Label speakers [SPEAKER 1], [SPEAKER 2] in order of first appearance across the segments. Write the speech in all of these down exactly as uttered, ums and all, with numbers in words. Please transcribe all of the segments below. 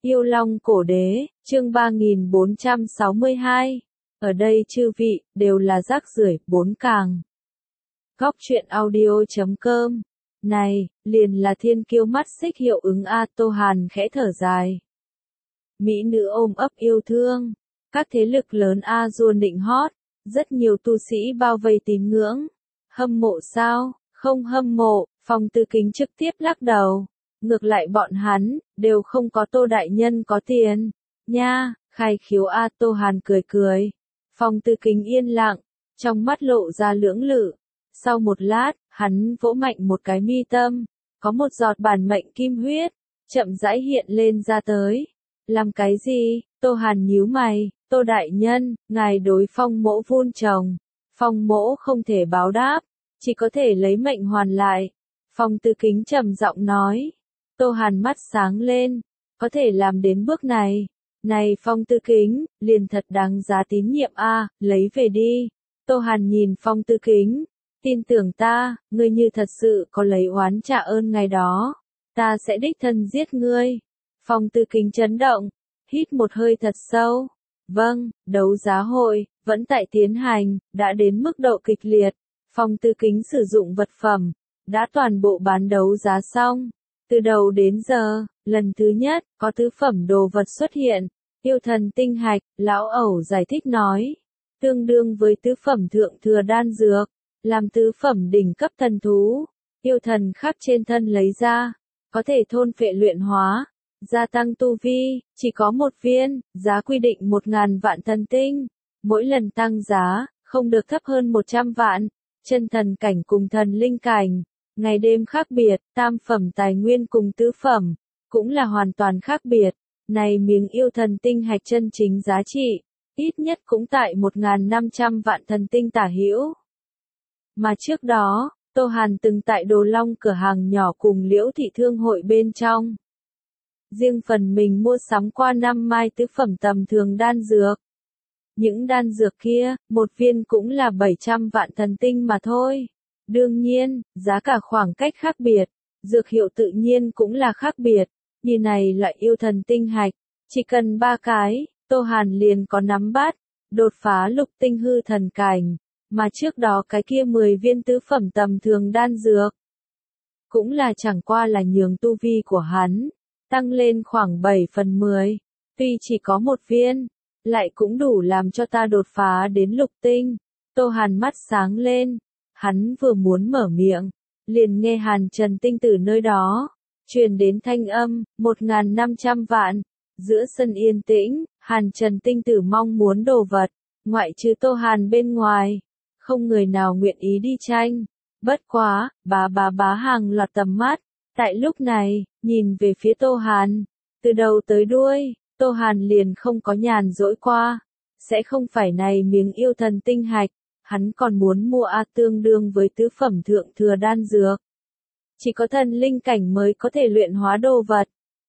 [SPEAKER 1] Yêu Long Cổ Đế, chương ba nghìn bốn trăm sáu mươi hai. Ở đây chư vị, đều là rác rưởi, bốn càng. Góc truyện audio.com. Này, liền là thiên kiêu mắt xích hiệu ứng A. Tô Hàn khẽ thở dài. Mỹ nữ ôm ấp yêu thương. Các thế lực lớn A dua nịnh hót. Rất nhiều tu sĩ bao vây tín ngưỡng. Hâm mộ sao? Không hâm mộ. Phong Tư Kính trực tiếp lắc đầu. Ngược lại bọn hắn, đều không có Tô đại nhân có tiền. Nha, khai khiếu A. Tô Hàn cười cười. Phong Tư Kính yên lặng, trong mắt lộ ra lưỡng lự. Sau một lát, hắn vỗ mạnh một cái mi tâm, có một giọt bản mệnh kim huyết, chậm rãi hiện lên ra tới. Làm cái gì? Tô Hàn nhíu mày. Tô đại nhân, ngài đối Phong mỗ vun trồng. Phong mỗ không thể báo đáp, chỉ có thể lấy mệnh hoàn lại. Phong Tư Kính trầm giọng nói. Tô Hàn mắt sáng lên, có thể làm đến bước này. Này Phong Tư Kính, liền thật đáng giá tín nhiệm a, lấy về đi. Tô Hàn nhìn Phong Tư Kính, tin tưởng ta, ngươi như thật sự có lấy oán trả ơn ngày đó, ta sẽ đích thân giết ngươi. Phong Tư Kính chấn động, hít một hơi thật sâu. Vâng, đấu giá hội, vẫn tại tiến hành, đã đến mức độ kịch liệt. Phong Tư Kính sử dụng vật phẩm, đã toàn bộ bán đấu giá xong. Từ đầu đến giờ, lần thứ nhất, có tứ phẩm đồ vật xuất hiện. Yêu thần tinh hạch, lão ẩu giải thích nói. Tương đương với tứ phẩm thượng thừa đan dược. Làm tứ phẩm đỉnh cấp thần thú. Yêu thần khắc trên thân lấy ra. Có thể thôn phệ luyện hóa. Gia tăng tu vi, chỉ có một viên, giá quy định một ngàn vạn thần tinh. Mỗi lần tăng giá, không được thấp hơn một trăm vạn. Chân thần cảnh cùng thần linh cảnh. Ngày đêm khác biệt, tam phẩm tài nguyên cùng tứ phẩm, cũng là hoàn toàn khác biệt. Này miếng yêu thần tinh hạch chân chính giá trị, ít nhất cũng tại một nghìn năm trăm vạn thần tinh tả hữu. Mà trước đó, Tô Hàn từng tại Đồ Long cửa hàng nhỏ cùng Liễu Thị Thương hội bên trong. Riêng phần mình mua sắm qua năm mai tứ phẩm tầm thường đan dược. Những đan dược kia, một viên cũng là bảy trăm vạn thần tinh mà thôi. Đương nhiên, giá cả khoảng cách khác biệt, dược hiệu tự nhiên cũng là khác biệt. Như này loại yêu thần tinh hạch, chỉ cần ba cái, Tô Hàn liền có nắm bắt, đột phá lục tinh hư thần cảnh, mà trước đó cái kia mười viên tứ phẩm tầm thường đan dược, cũng là chẳng qua là nhường tu vi của hắn, tăng lên khoảng bảy phần mười, tuy chỉ có một viên, lại cũng đủ làm cho ta đột phá đến lục tinh. Tô Hàn mắt sáng lên. Hắn vừa muốn mở miệng, liền nghe Hàn Trần Tinh từ nơi đó, truyền đến thanh âm, một nghìn năm trăm vạn. Giữa sân yên tĩnh, Hàn Trần Tinh Tử mong muốn đồ vật, ngoại trừ Tô Hàn bên ngoài, không người nào nguyện ý đi tranh. Bất quá, bá bá bá hàng loạt tầm mắt, tại lúc này, nhìn về phía Tô Hàn, từ đầu tới đuôi, Tô Hàn liền không có nhàn rỗi qua, sẽ không phải này miếng yêu thần tinh hạch. Hắn còn muốn mua A tương đương với tứ phẩm thượng thừa đan dược. Chỉ có thần linh cảnh mới có thể luyện hóa đồ vật.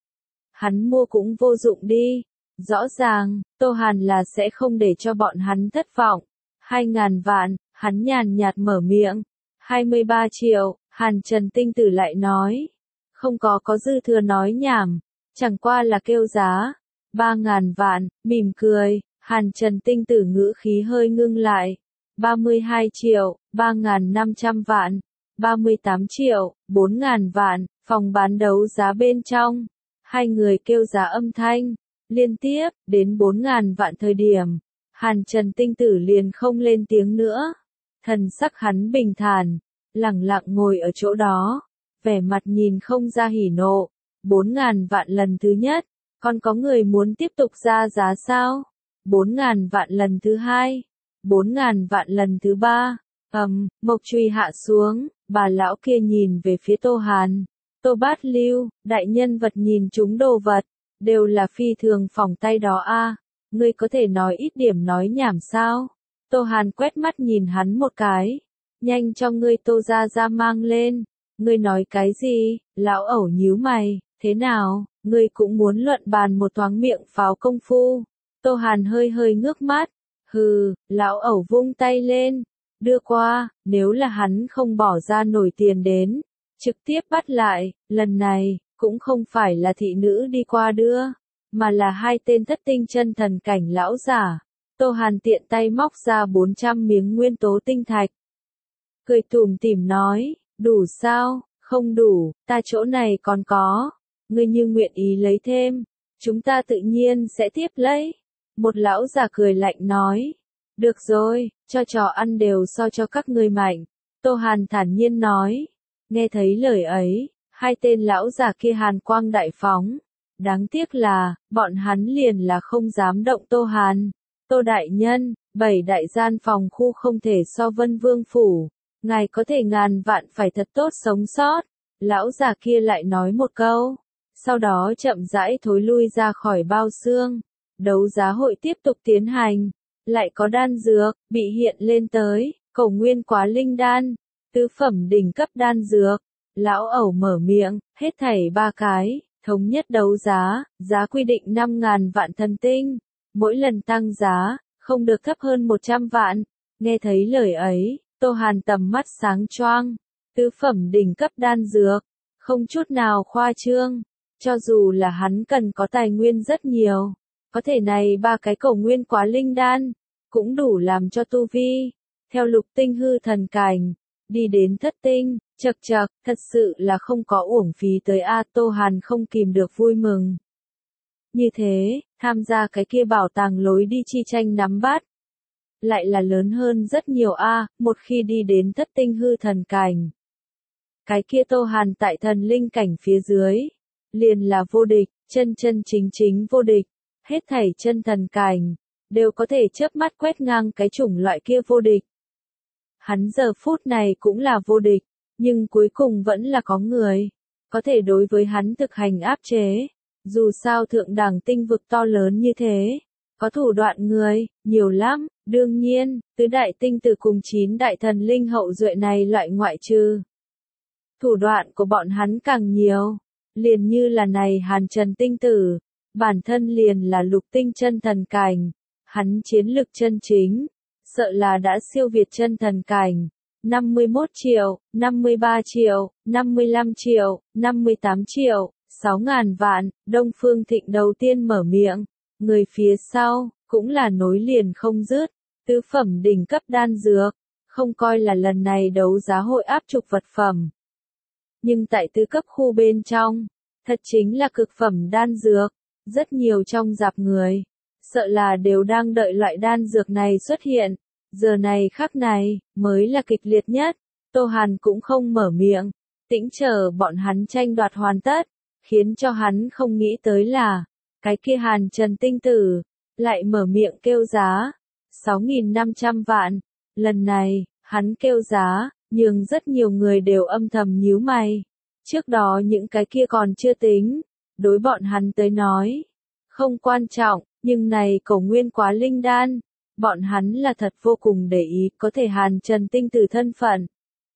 [SPEAKER 1] Hắn mua cũng vô dụng đi. Rõ ràng, Tô Hàn là sẽ không để cho bọn hắn thất vọng. Hai ngàn vạn, hắn nhàn nhạt mở miệng. Hai mươi ba triệu, Hàn Trần Tinh Tử lại nói. Không có có dư thừa nói nhảm. Chẳng qua là kêu giá. Ba ngàn vạn, mỉm cười, Hàn Trần Tinh Tử ngữ khí hơi ngưng lại. ba mươi hai triệu, ba nghìn năm trăm vạn, ba mươi tám triệu, bốn nghìn vạn, phòng bán đấu giá bên trong. Hai người kêu giá âm thanh, liên tiếp, đến bốn nghìn vạn thời điểm. Hàn Trần Tinh Tử liền không lên tiếng nữa. Thần sắc hắn bình thản, lẳng lặng ngồi ở chỗ đó, vẻ mặt nhìn không ra hỉ nộ. bốn nghìn vạn lần thứ nhất, còn có người muốn tiếp tục ra giá sao? bốn nghìn vạn lần thứ hai. Bốn ngàn vạn lần thứ ba, ầm, um, mộc truy hạ xuống, bà lão kia nhìn về phía Tô Hàn. Tô Bát Lưu, đại nhân vật nhìn chúng đồ vật, đều là phi thường phỏng tay đó a. À, ngươi có thể nói ít điểm nói nhảm sao? Tô Hàn quét mắt nhìn hắn một cái, nhanh cho ngươi Tô ra ra mang lên. Ngươi nói cái gì? Lão ẩu nhíu mày, thế nào? Ngươi cũng muốn luận bàn một thoáng miệng pháo công phu? Tô Hàn hơi hơi ngước mắt. Hừ, lão ẩu vung tay lên, đưa qua, nếu là hắn không bỏ ra nổi tiền đến, trực tiếp bắt lại, lần này, cũng không phải là thị nữ đi qua đưa, mà là hai tên thất tinh chân thần cảnh lão giả. Tô Hàn tiện tay móc ra bốn trăm miếng nguyên tố tinh thạch. Cười tủm tỉm nói, đủ sao, không đủ, ta chỗ này còn có. Ngươi như nguyện ý lấy thêm, chúng ta tự nhiên sẽ tiếp lấy. Một lão già cười lạnh nói, được rồi, cho trò ăn đều so cho các ngươi mạnh. Tô Hàn thản nhiên nói, nghe thấy lời ấy, hai tên lão già kia hàn quang đại phóng. Đáng tiếc là, bọn hắn liền là không dám động Tô Hàn. Tô đại nhân, bảy đại gian phòng khu không thể so Vân Vương phủ. Ngài có thể ngàn vạn phải thật tốt sống sót. Lão già kia lại nói một câu. Sau đó chậm rãi thối lui ra khỏi bao xương. Đấu giá hội tiếp tục tiến hành. Lại có đan dược, bị hiện lên tới. Cổ nguyên quá linh đan. Tứ phẩm đỉnh cấp đan dược. Lão ẩu mở miệng, hết thảy ba cái. Thống nhất đấu giá, giá quy định năm ngàn vạn thần tinh. Mỗi lần tăng giá, không được thấp hơn một trăm vạn. Nghe thấy lời ấy, Tô Hàn tầm mắt sáng choang. Tứ phẩm đỉnh cấp đan dược, không chút nào khoa trương. Cho dù là hắn cần có tài nguyên rất nhiều, có thể này ba cái cổ nguyên quá linh đan, cũng đủ làm cho tu vi. Theo lục tinh hư thần cảnh, đi đến thất tinh, chật chật, thật sự là không có uổng phí tới A. Tô Hàn không kìm được vui mừng. Như thế, tham gia cái kia bảo tàng lối đi chi tranh nắm bắt. Lại là lớn hơn rất nhiều A, một khi đi đến thất tinh hư thần cảnh. Cái kia Tô Hàn tại thần linh cảnh phía dưới, liền là vô địch, chân chân chính chính vô địch. Hết thảy chân thần cảnh, đều có thể chớp mắt quét ngang cái chủng loại kia vô địch. Hắn giờ phút này cũng là vô địch, nhưng cuối cùng vẫn là có người, có thể đối với hắn thực hành áp chế. Dù sao thượng đẳng tinh vực to lớn như thế, có thủ đoạn người, nhiều lắm, đương nhiên, tứ đại tinh tử cùng chín đại thần linh hậu duệ này loại ngoại trừ. Thủ đoạn của bọn hắn càng nhiều, liền như là này Hàn Trần tinh tử, bản thân liền là lục tinh chân thần cảnh, hắn chiến lực chân chính, sợ là đã siêu việt chân thần cảnh. năm mươi mốt triệu, năm mươi ba triệu, năm mươi lăm triệu, năm mươi tám triệu, sáu ngàn vạn, Đông Phương Thịnh đầu tiên mở miệng, người phía sau, cũng là nối liền không dứt, tứ phẩm đỉnh cấp đan dược, không coi là lần này đấu giá hội áp trục vật phẩm. Nhưng tại tứ cấp khu bên trong, thật chính là cực phẩm đan dược, rất nhiều trong dạp người, sợ là đều đang đợi loại đan dược này xuất hiện. Giờ này khắc này, mới là kịch liệt nhất, Tô Hàn cũng không mở miệng, tĩnh chờ bọn hắn tranh đoạt hoàn tất, khiến cho hắn không nghĩ tới là, cái kia Hàn Trần tinh tử, lại mở miệng kêu giá, sáu nghìn năm trăm vạn, lần này, hắn kêu giá, nhưng rất nhiều người đều âm thầm nhíu mày, trước đó những cái kia còn chưa tính, đối bọn hắn tới nói, không quan trọng, nhưng này cổ nguyên quá linh đan. Bọn hắn là thật vô cùng để ý có thể Hàn Trần tinh tử thân phận.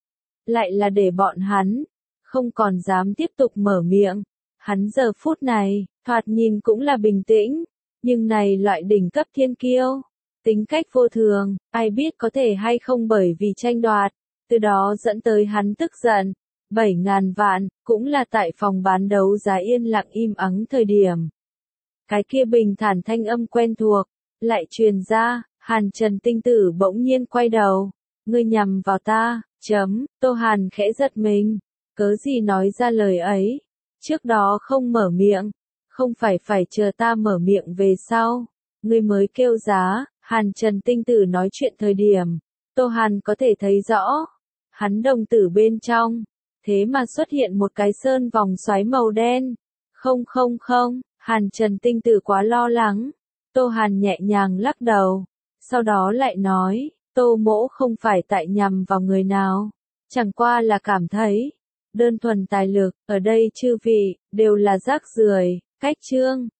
[SPEAKER 1] Lại là để bọn hắn, không còn dám tiếp tục mở miệng. Hắn giờ phút này, thoạt nhìn cũng là bình tĩnh, nhưng này loại đỉnh cấp thiên kiêu, tính cách vô thường, ai biết có thể hay không bởi vì tranh đoạt, từ đó dẫn tới hắn tức giận. Bảy ngàn vạn, cũng là tại phòng bán đấu giá yên lặng im ắng thời điểm. Cái kia bình thản thanh âm quen thuộc, lại truyền ra. Hàn Trần tinh tử bỗng nhiên quay đầu, ngươi nhằm vào ta, chấm, Tô Hàn khẽ giật mình, cớ gì nói ra lời ấy, trước đó không mở miệng, không phải phải chờ ta mở miệng về sau, ngươi mới kêu giá. Hàn Trần tinh tử nói chuyện thời điểm, Tô Hàn có thể thấy rõ, hắn đồng tử bên trong, thế mà xuất hiện một cái sơn vòng xoáy màu đen, không không không, Hàn Trần tinh tử quá lo lắng, Tô Hàn nhẹ nhàng lắc đầu. Sau đó lại nói, Tô mỗ không phải tại nhằm vào người nào, chẳng qua là cảm thấy, đơn thuần tài lực, ở đây chư vị, đều là rác rưởi, cách chương.